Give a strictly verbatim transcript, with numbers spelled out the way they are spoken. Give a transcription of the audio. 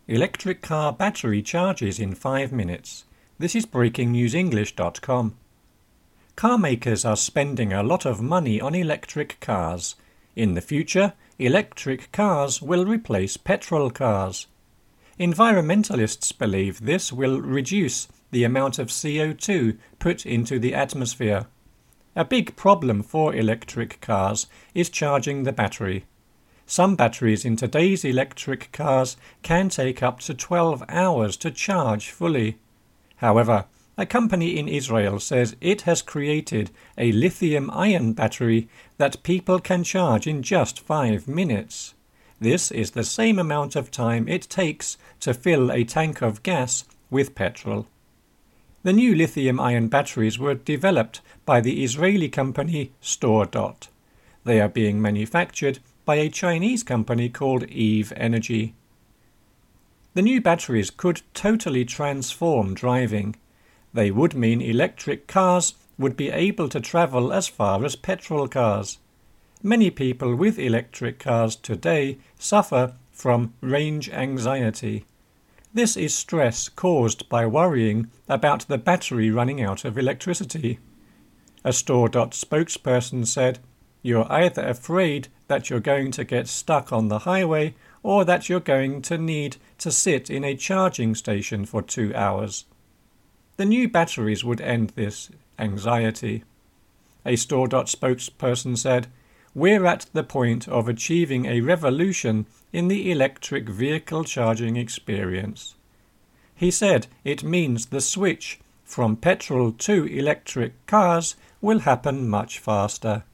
Electric car battery charges in five minutes. This is breaking news english dot com. Car makers are spending a lot of money on electric cars. In the future, electric cars will replace petrol cars. Environmentalists believe this will reduce the amount of C O two put into the atmosphere. A big problem for electric cars is charging the battery. Some batteries in today's electric cars can take up to twelve hours to charge fully. However, a company in Israel says it has created a lithium-ion battery that people can charge in just five minutes. This is the same amount of time it takes to fill a tank of gas with petrol. The new lithium-ion batteries were developed by the Israeli company StoreDot. They are being manufactured by a Chinese company called Eve Energy. The new batteries could totally transform driving. They would mean electric cars would be able to travel as far as petrol cars. Many people with electric cars today suffer from range anxiety. This is stress caused by worrying about the battery running out of electricity. A StoreDot spokesperson said, "You're either afraid that you're going to get stuck on the highway or that you're going to need to sit in a charging station for two hours. The new batteries would end this anxiety." A StoreDot spokesperson said, "We're at the point of achieving a revolution in the electric vehicle charging experience." He said it means the switch from petrol to electric cars will happen much faster.